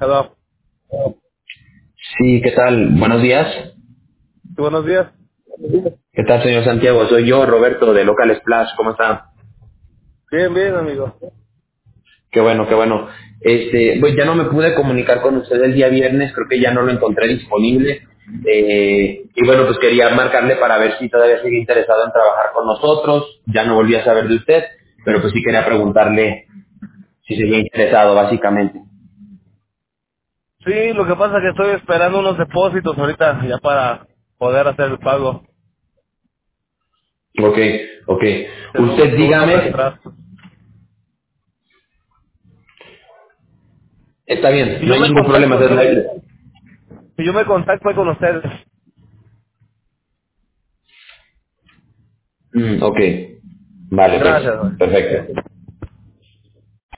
Hello. Sí, ¿qué tal? Buenos días. Sí, buenos días. ¿Qué tal, señor Santiago? Soy yo, Roberto, de Local Splash. ¿Cómo está? Bien, bien, amigo. Qué bueno, qué bueno. Pues ya no me pude comunicar con usted el día viernes, creo que ya no lo encontré disponible. Y bueno, pues quería marcarle para ver si todavía sigue interesado en trabajar con nosotros. Ya no volví a saber de usted, pero pues sí quería preguntarle si seguía interesado, básicamente. Sí, lo que pasa es que estoy esperando unos depósitos ahorita ya para poder hacer el pago. Ok, ok. Usted Tuve unos dígame, retrasos. está bien, Si no yo hay me ningún problema. contacto, Entonces, si yo me contacto con ustedes. ok, vale, pues, Gracias, güey. perfecto.